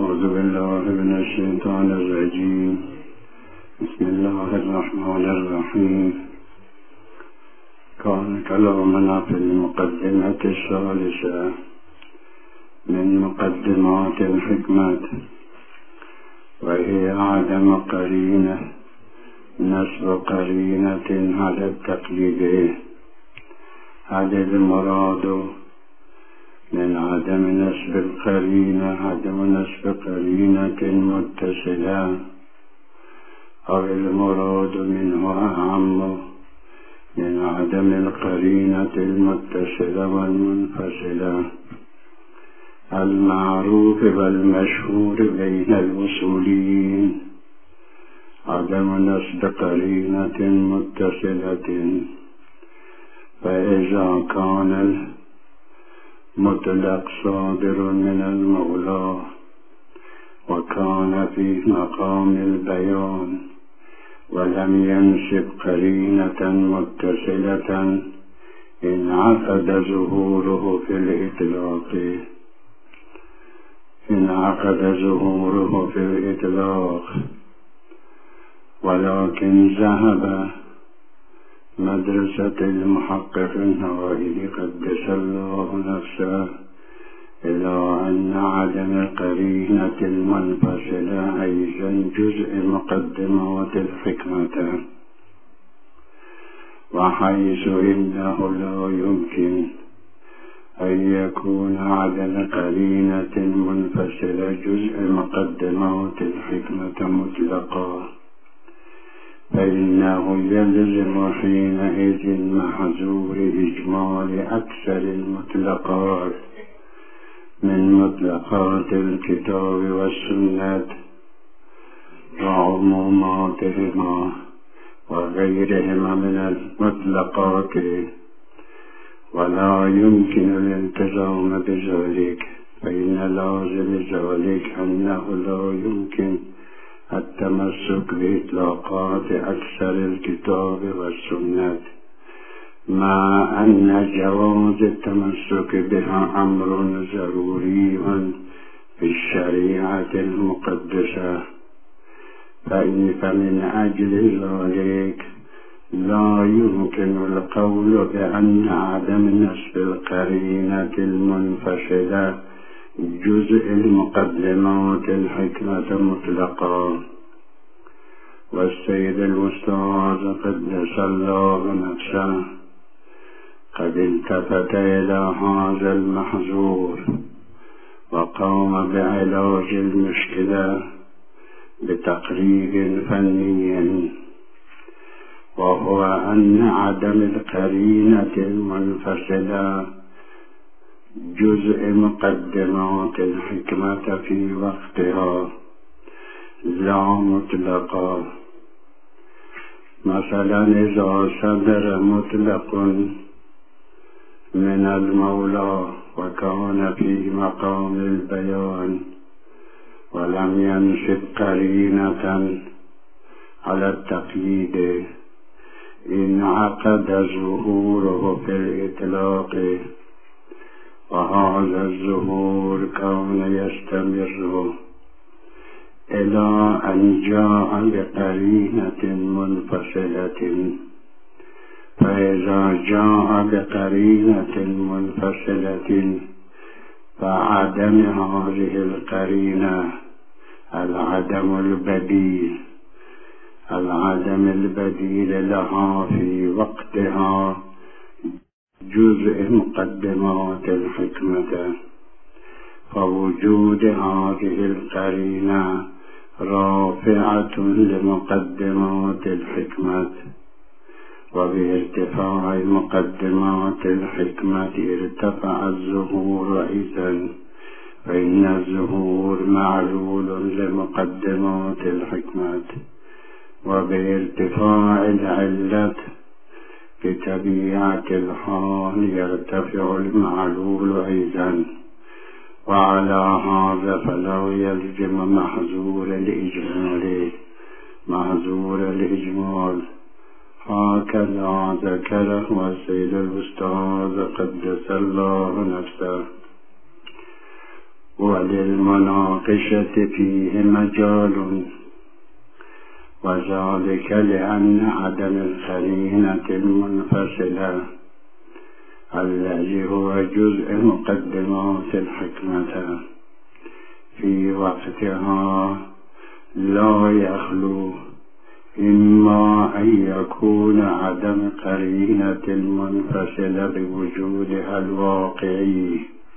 أعوذ بالله من الشيطان الرجيم. بسم الله الرحمن الرحيم. كان كلامنا في المقدمة الثالثة من مقدمات الحكمة، وهي عدم قرينة، نسب قرينة على التقليد. هل المراد من عدم نسب القرينة عدم نسب قرينة متصلة، أو المراد منه أعم من عدم القرينة المتصلة والمنفصلة؟ المعروف والمشهور بين الأصوليين عدم نسب قرينة متصلة، فإذا كان المطلق صادر من المولى وكان في مقام البيان ولم ينسب قرينة متصلة، انعقد ظهوره في الإطلاق. ولكن ذهب مدرسة المحقق النووي قدس الله نفسه إلى أن عدم القرينة المنفصلة أيضا جزء مقدمات الحكمة، وحيث إنه لا يمكن أن يكون عدم قرينة منفصلة جزء مقدمات الحكمة مطلقا، فإنه يلزم حينئذ محظور إجمال أكثر المطلقات من مطلقات الكتاب والسنة وعموماتهما وغيرهما من المطلقات، ولا يمكن الالتزام بذلك، فإن لازم ذلك أنه لا يمكن التمسك بإطلاقات أكثر الكتاب والسنة، مع أن جواز التمسك بها أمر ضروري في الشريعة المقدسة. فمن أجل ذلك لا يمكن القول بأن عدم نسب القرينة المنفصلة جزء المقدمات الحكمة مطلقا. والسيد الأستاذ قدس الله نفسه قد التفت إلى هذا المحظور وقام بعلاج المشكلة بتقرير فني، وهو أن عدم القرينة المنفصلة جزء مقدمات الحكمة في وقتها لا مطلقا. مثلا إذا صدر مطلق من المولى وكان في مقام البيان ولم ينسب قرينة على التقييد، انعقد ظهوره في الإطلاق، وهذا الظهور كان يستمر إلى أن جاء بقرينة منفصلة. فإذا جاء بقرينة منفصلة فعدم هذه القرينة العدم البديل لها في وقتها جزء مقدمات الحكمة، فوجود هذه القرينة رافعة لمقدمات الحكمة، وبارتفاع مقدمات الحكمة ارتفع الظهور أيضا، فإن الظهور معلول لمقدمات الحكمة، وبارتفاع العلة بطبيعة الحال يرتفع المعلول أيضا. وعلى هذا فلا يلزم محظور الإجمال. هكذا ذكره السيد الأستاذ قدس الله نفسه. وللمناقشة فيه مجال، وذلك لأن عدم القرينة المنفصلة الذي هو جزء مقدمات الحكمة في وقتها لا يخلو إما أن يكون عدم قرينة المنفصلة بوجودها الواقعي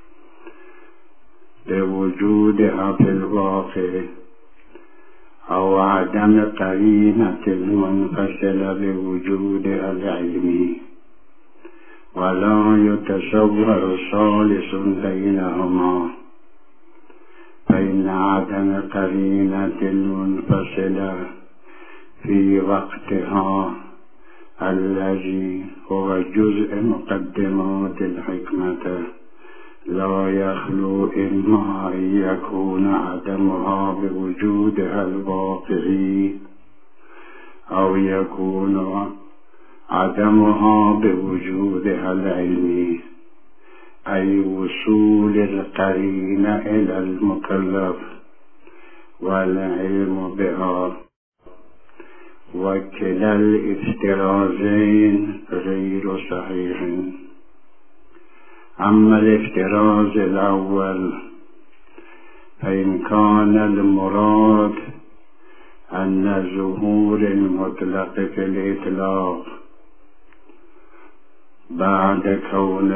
بوجودها في الواقع، أو عدم قرينة المنفصلة بوجودها العلمي، ولا يتصور ثالث بينهما، فإن عدم قرينة المنفصلة في وقتها الذي هو جزء مقدمات الحكمة لا يخلو إما أن يكون عدمها بوجودها الواقعي، أو يكون عدمها بوجودها العلمي، أي وصول القرينة إلى المكلف والعلم بها، وكلا الافترازين غير صحيح. أما الافتراز الأول فإن كان المراد أن ظهور المطلق في الإطلاق بعد كون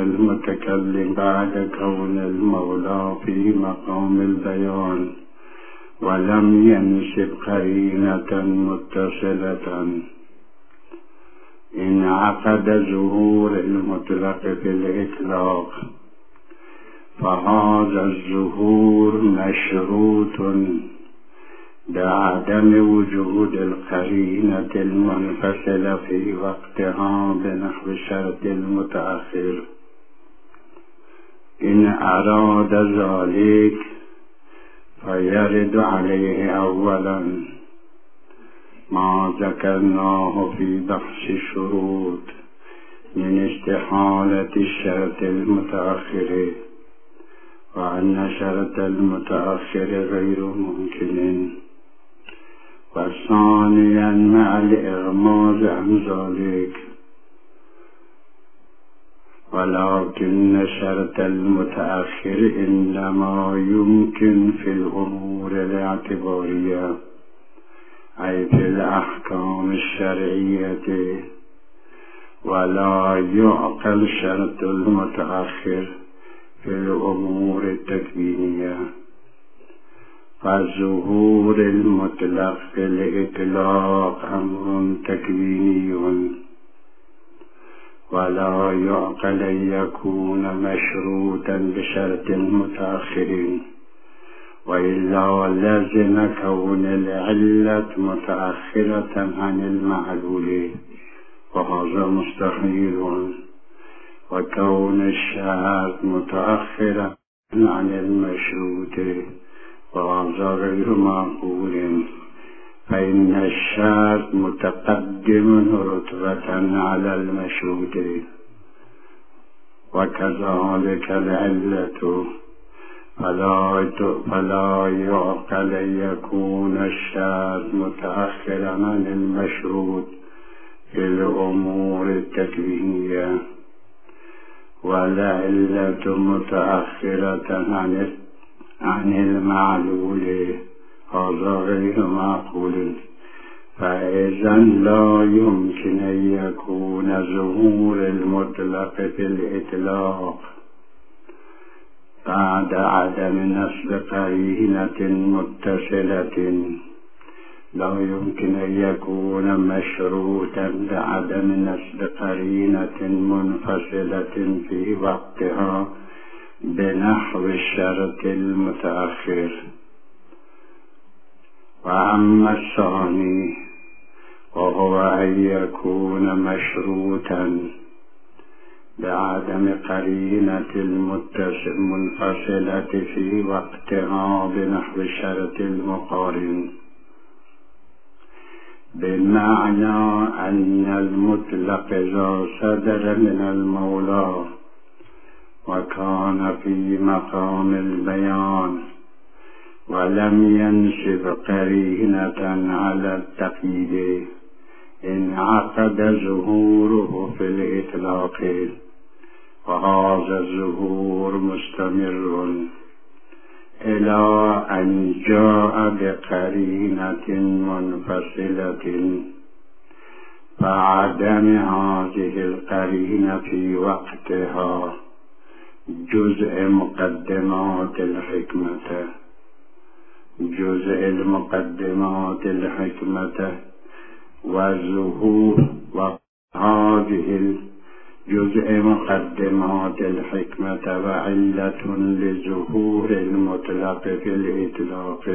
المولى في مقام البيان ولم ينسب قرينة متصلة، انعقد ظهور المطلق في الإطلاق، فهذا الظهور مشروط بعدم وجود القرينة المنفصلة في وقتها بنحو شرط المتأخر. إن أراد ذلك فيرد عليه أولا ما ذكرناه في بحث الشروط من استحالة الشرط المتأخر، وأن شرط المتأخر غير ممكن، وثانيا مع الإغماض عن ذلك، ولكن شرط المتأخر إنما يمكن في الأمور الاعتبارية، أي في الأحكام الشرعية، ولا يعقل شرط المتأخر في الأمور التكوينية. فالظهور المطلق في الإطلاق أمر تكويني، ولا يعقل أن يكون مشروطا بشرط متأخر، وإلا لازم كون العلة متأخرة عن المعلول، وهذا مستحيل، وكون الشرط متأخرا عن المشروط، وهذا غير معقول، فإن الشرط متقدم رتبة على المشروط، وكذلك العلة، فلا يعقل أن يكون الشرط متأخرا عن المشروط في الأمور التكوينية، والعلة متأخرة عن المعلول، هذا غير معقول، فإذا لا يمكن أن يكون ظهور المطلق في الإطلاق بعد عدم نصب قرينة متصلة، لا يمكن أن يكون مشروطا بعدم نصب قرينة منفصلة في وقتها بنحو الشرط المتأخر. وأما الثاني وهو أن يكون مشروطا بعدم قرينة المنفصلة في وقتها بنحو الشرط المقارن، بمعنى أن المطلق إذا صدر من المولى وكان في مقام البيان ولم ينسب قرينة على التقييد انعقد ظهوره في الإطلاق، وهذا الظهور مستمر إلى أن جاء بقرينة منفصلة، فعدم هذه القرينة في وقتها جزء مقدمات الحكمة وظهور وهذه الجزء مقدمات الحكمة وعلة لظهور المطلق في الإطلاق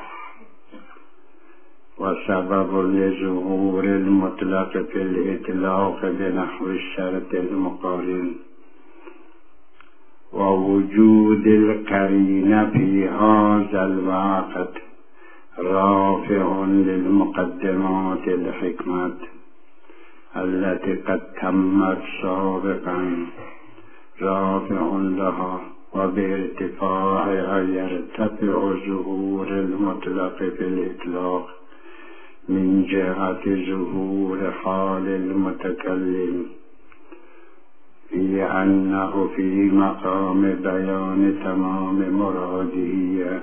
وسبب لظهور المطلق في الإطلاق بنحو الشرط المقارن، ووجود القرينة في هذا الوقت رافع للمقدمات الحكمة التي قد تمت سابقا، رافع لها، وبارتفاعها يرتفع ظهور المطلق في الإطلاق من جهة ظهور حال المتكلم في أنه في مقام بيان تمام مراده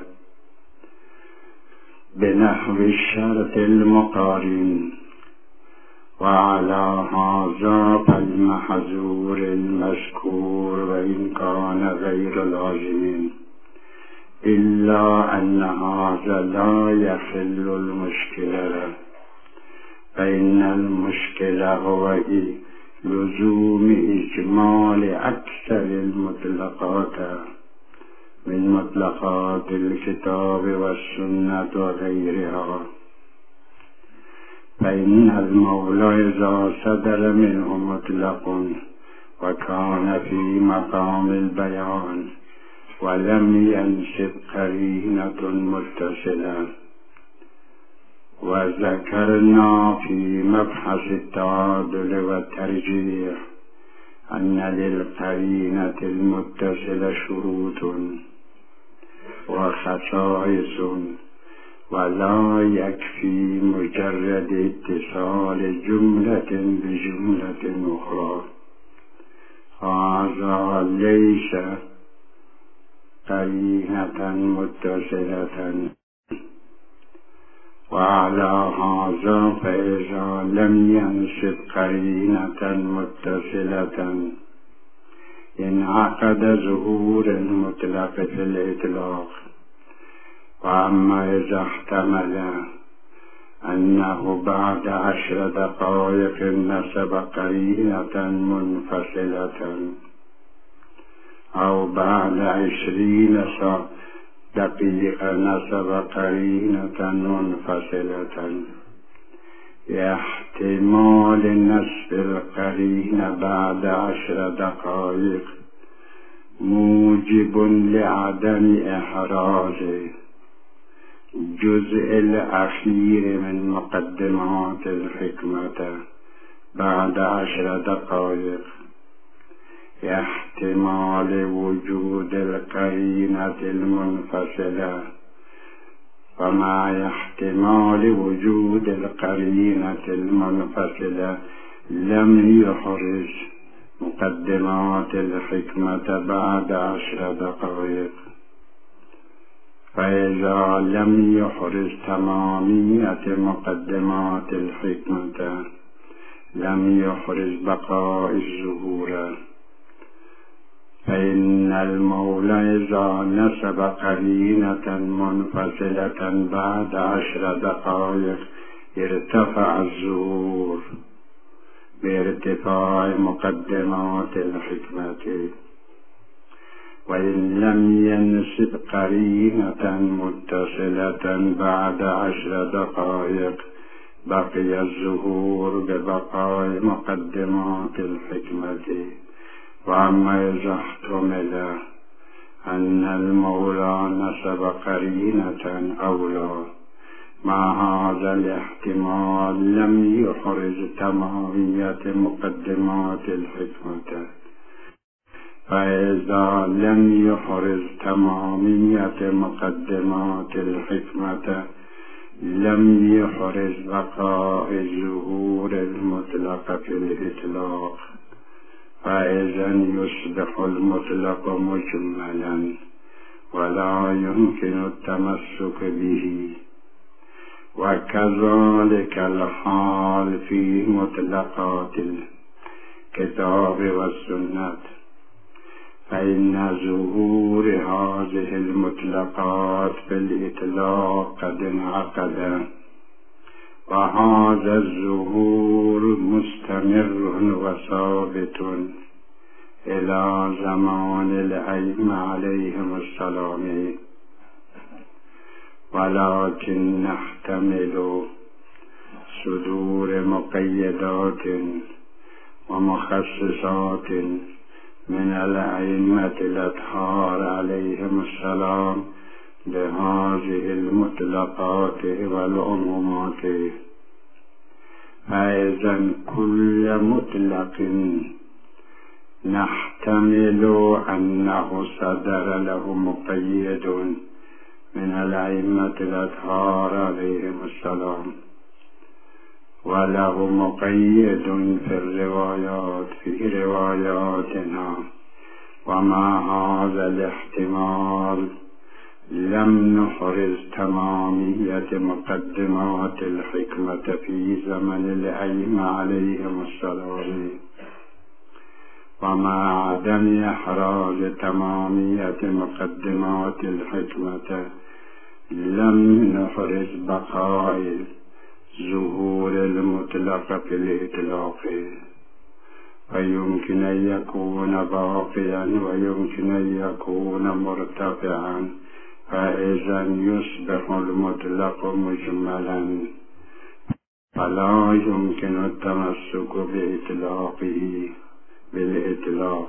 بنحو الشرط المقارن. وعلى هذا فالمحظور المذكور وإن كان غير لازم، إلا أن هذا لا يحل المشكلة، فإن المشكلة هو لزوم إجمال أكثر المطلقات من مطلقات الكتاب والسنة وغيرها، فإن المولى إذا صدر منه مطلق وكان في مقام البيان ولم ينسب قرينة متصلة. وذكرنا في مبحث التعادل والترجيح أن للقرينة المتصلة شروط وخصائص، ولا يكفي مجرد اتصال جملة بجملة أخرى، هذا ليس قرينة متصلة. وعلى هذا فإذا لم ينسب قرينة متصلة انعقد ظهور المطلق في الإطلاق. وأما إذا احتمل أنه بعد 10 دقائق نسب قرينة منفصلة، أو بعد 20 دقيقة نسب قرينة منفصلة، يحتمال نسب القرينة بعد 10 دقائق موجب لعدم إحراز الجزء الأخير من مقدمات الحكمة بعد 10 دقائق، احتمال وجود القرينة المنفصلة. ومع احتمال وجود القرينة المنفصلة لم يحرز مقدمات الحكمة بعد 10 دقائق. فإذا لم يحرز تمامية مقدمات الحكمة لم يحرز بقاء الظهور، فإن المولى إذا نسب قرينة منفصلة بعد 10 دقائق ارتفع الظهور بارتفاع مقدمات الحكمة. وإن لم ينسب قرينة متصلة بعد 10 دقائق بقي الظهور ببقاء مقدمات الحكمة. وأما إذا احتمل أن المولى نسب قرينة أولى، مع هذا الاحتمال لم يحرز تمامية مقدمات الحكمة، فإذا لم يحرز تمامية مقدمات الحكمة لم يحرز بقاء الظهور المطلق في الإطلاق، فإذا يصبح المطلق مجملا ولا يمكن التمسك به. وكذلك الحال في مطلقات الكتاب والسنة، فإن ظهور هذه المطلقات في الإطلاق قد انعقد، وهذا الظهور مستمر وثابت إلى زمان الأئمة عليهم السلام، ولكن نحتمل صدور مقيدات ومخصصات من الأئمة الأطهار عليهم السلام لهذه المطلقات والعمومات. فإذا كل مطلق نحتمل أنه صدر له مقيد من الأئمة الأطهار عليهم السلام، وله مقيد في رواياتنا، ومع هذا الاحتمال لم نحرز تمامية مقدمات الحكمة في زمن الأئمة عليهم السلام، ومع عدم إحراز تمامية مقدمات الحكمة لم نحرز بقاء ظهور المطلق في الإطلاق، فيمكن أن يكون باقيا ويمكن أن يكون مرتفعا، فإذا يصبح المطلق مجملا فلا يمكن التمسك بإطلاقه بالإطلاق.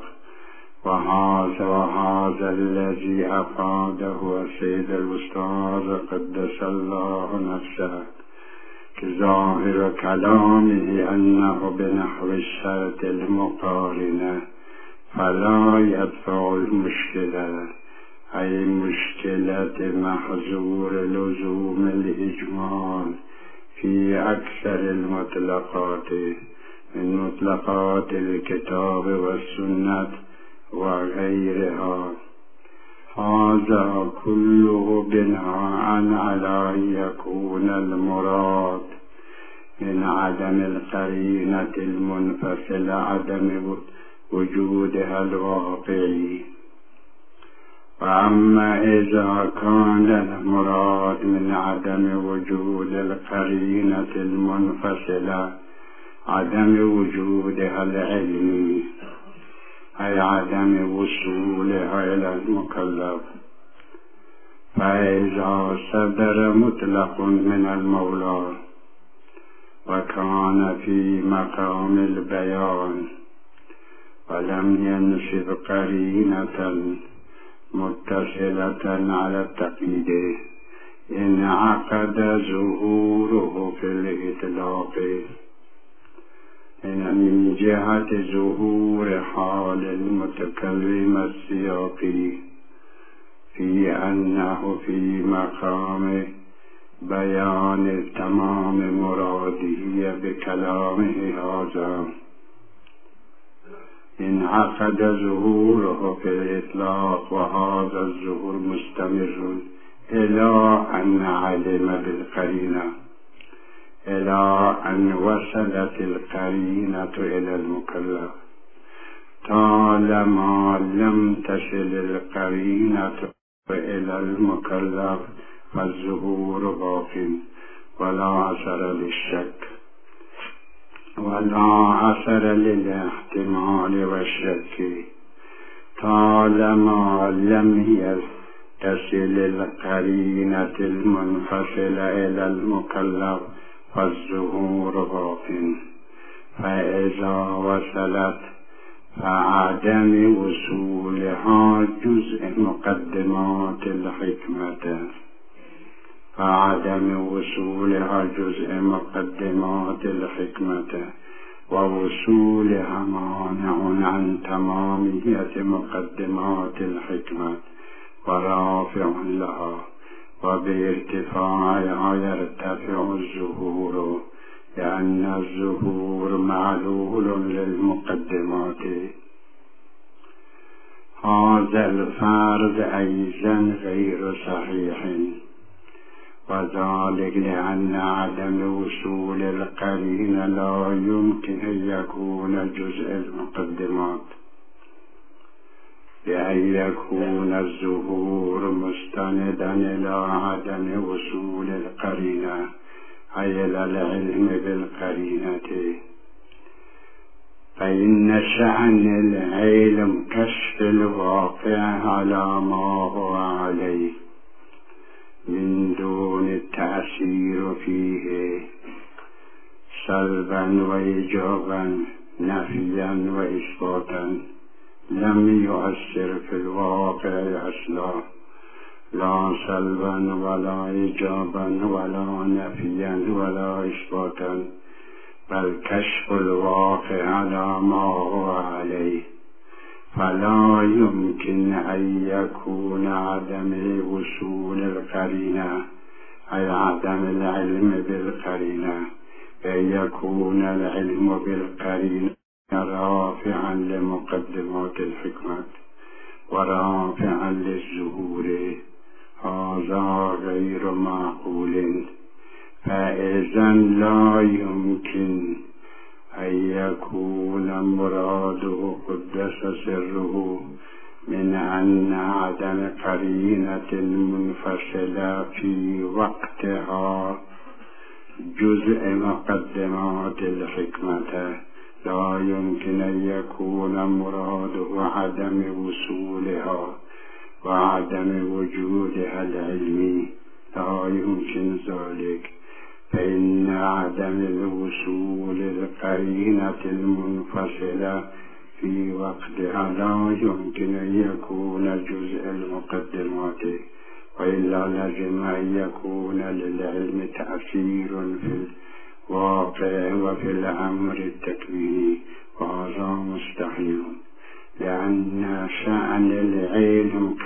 وهذا الذي أفاده السيد الأستاذ قدس الله نفسه ظاهر كلامه أنه بنحو الشرط المقارنة، فلا يدفع المشكلة، أي مشكلة محظور لزوم الإجمال في أكثر المطلقات من مطلقات الكتاب والسنة وغيرها. هذا كله بناء على أن يكون المراد من عدم القرينة المنفصلة عدم وجودها الواقعي. وأما إذا كان المراد من عدم وجود القرينة المنفصلة عدم وجودها العلمي، أي عدم وصولها إلى المكلف، فإذا صدر مطلق من المولى وكان في مقام البيان ولم ينصب قرينة متصلة على التقييد انعقد ظهوره في الإطلاق من جهة ظهور حال المتكلم السياقي في أنه في مقام بيان تمام مراده بكلامه هذا، انعقد ظهوره في الإطلاق، وهذا الظهور مستمر إلى أن علم بالقرينة، إلى أن وصلت القرينة إلى المكلف. طالما لم تصل القرينة إلى المكلف فالظهور باق ولا أثر للشك ولا أثر للاحتمال والشك. طالما لم تصل القرينة المنفصلة إلى المكلف فالظهور باق، فإذا وصلت فعدم وصولها جزء مقدمات الحكمة، ووصولها مانع عن تمامية مقدمات الحكمة ورافع لها، وبارتفاعها يرتفع الظهور، لأن الظهور معلول للمقدمات. هذا الفرض أيضا غير صحيح، وذلك لأن عدم وصول القرينة لا يمكن أن يكون جزء المقدمات، بأن يكون الظهور مستندا إلى عدم وصول القرينة، أي إلى العلم بالقرينة. فإن شأن العلم كشف الواقع على ما هو عليه من دون التأثير فيه سلبا وإيجابا، نفيا وإثباتا، لم يؤثر في الواقع أصلا، لا سلبا ولا إيجابا ولا نفيا ولا إثباتا، بل كشف الواقع على ما هو عليه. فلا يمكن أن يكون عدم وصول القرينة أي عدم العلم بالقرينة، أن يكون العلم بالقرينة رافعا لمقدمات الحكمة ورافعا للظهور. هذا غير معقول، فإذا لا يمكن أن يكون مراده قدس سره من أن عدم قرينة منفصلة في وقتها جزء مقدمات الحكمة. لا يمكن أن يكون مراده عدم وصولها وعدم وجودها العلمي، لا يمكن ذلك، فإن عدم الوصول القرينة المنفصلة في وقتها لا يمكن أن يكون جزء المقدمات، وإلا لازم أن يكون للعلم تأثير في الواقع وفي الأمر التكويني، وهذا مستحيل، لأن شأن العلم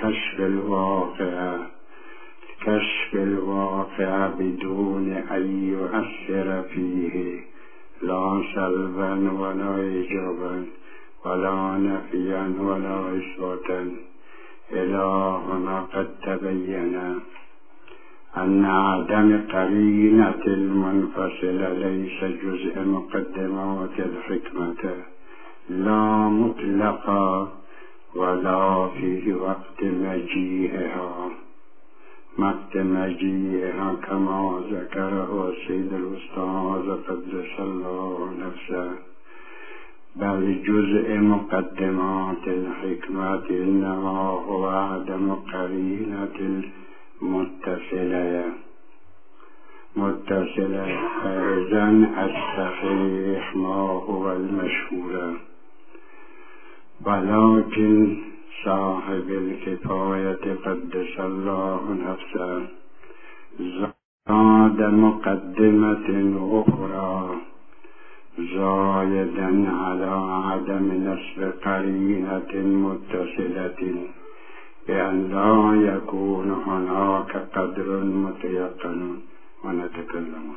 كشف الواقع بدون أن يؤثر فيه لا سلبا ولا إيجابا ولا نفيا ولا إثباتا. إلى هنا قد تبين أن عدم قرينة المنفصلة ليس جزء مقدمات الحكمة، لا مطلقا ولا في وقت مجيئها كما ذكره السيد الأستاذ قدس الله نفسه، بل جزء مقدمات الحكمة إنما هو عدم قرينة متصلة. إذن الصحيح ما هو المشهور، ولكن صاحب الكفاية قدس الله نفسه زاد مقدمة أخرى زايدا على عدم نسب قرينة متصلة، بأن لا يكون هناك قدر متيقن. ونتكلم